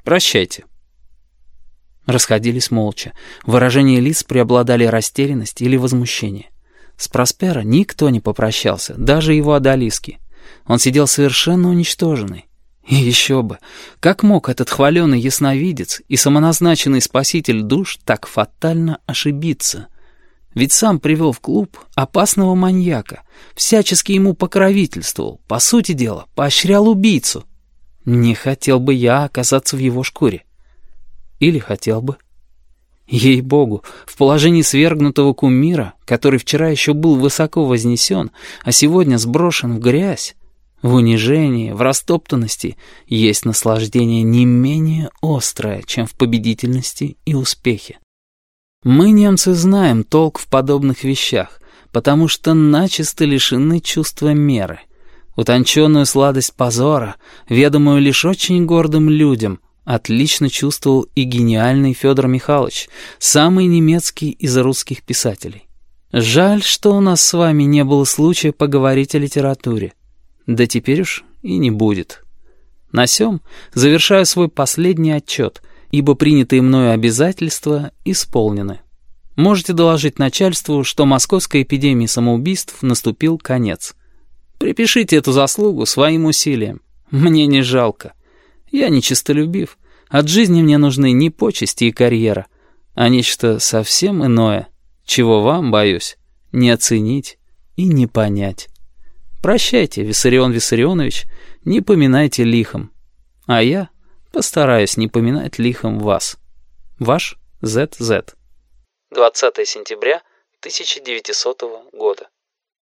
Прощайте». Расходились молча. Выражения лиц преобладали растерянность или возмущение. С Проспера никто не попрощался, даже его одолиски. Он сидел совершенно уничтоженный. И еще бы, как мог этот хваленый ясновидец и самоназначенный спаситель душ так фатально ошибиться? Ведь сам привел в клуб опасного маньяка, всячески ему покровительствовал, по сути дела, поощрял убийцу. Не хотел бы я оказаться в его шкуре. Или хотел бы. Ей-богу, в положении свергнутого кумира, который вчера еще был высоко вознесен, а сегодня сброшен в грязь, в унижении, в растоптанности есть наслаждение не менее острое, чем в победительности и успехе. Мы, немцы, знаем толк в подобных вещах, потому что начисто лишены чувства меры. Утонченную сладость позора, ведомую лишь очень гордым людям, отлично чувствовал и гениальный Федор Михайлович, самый немецкий из русских писателей. Жаль, что у нас с вами не было случая поговорить о литературе. Да теперь уж и не будет. На сём завершаю свой последний отчет, ибо принятые мною обязательства исполнены. Можете доложить начальству, что московской эпидемии самоубийств наступил конец. Припишите эту заслугу своим усилиям. Мне не жалко. Я не честолюбив. От жизни мне нужны не почести и карьера, а нечто совсем иное, чего вам, боюсь, не оценить и не понять. Прощайте, Виссарион Виссарионович, не поминайте лихом. А я постараюсь не поминать лихом вас. Ваш ЗЗ. 20 сентября 1900 года.